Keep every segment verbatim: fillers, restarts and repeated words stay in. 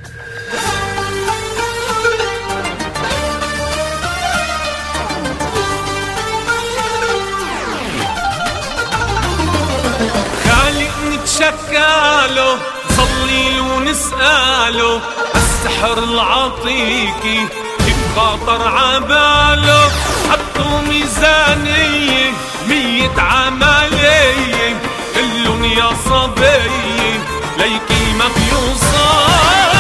خالق نتشكاله صلي ونسأله السحر العطيكي بخاطر عباله حطوا ميزانية مية عملية كلن يا صبي ليكي ما بيوصل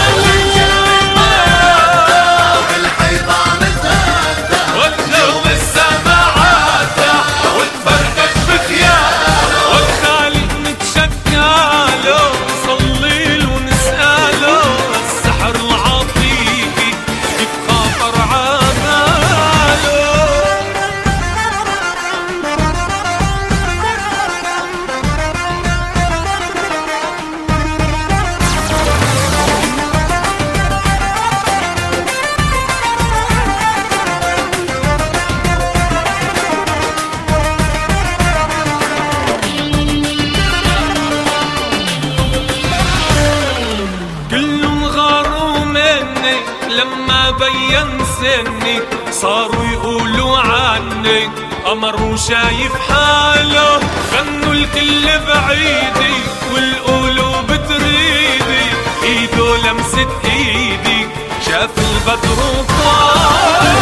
لما بين سني صاروا يقولوا عني قمر وشايف حاله غنوا الكل بعيدي والقلوب تريدي ايده لمست ايدي شاف البدر وطال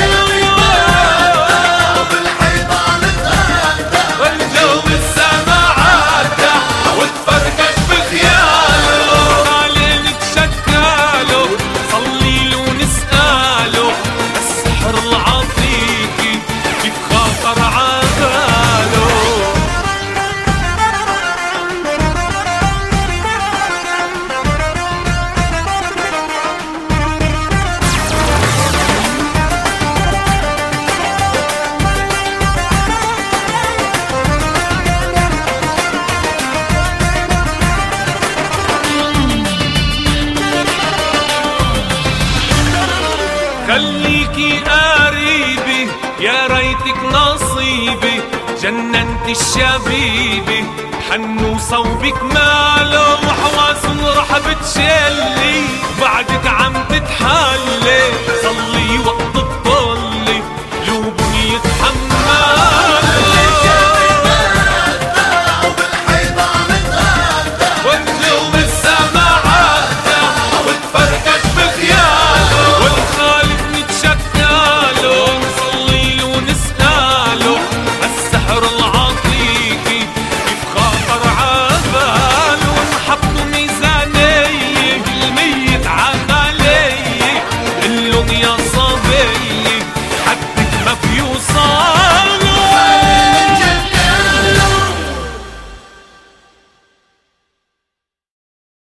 خليكي قريبي يا ريتك نصيبي جننت الشبيبي حنو صوبك ماله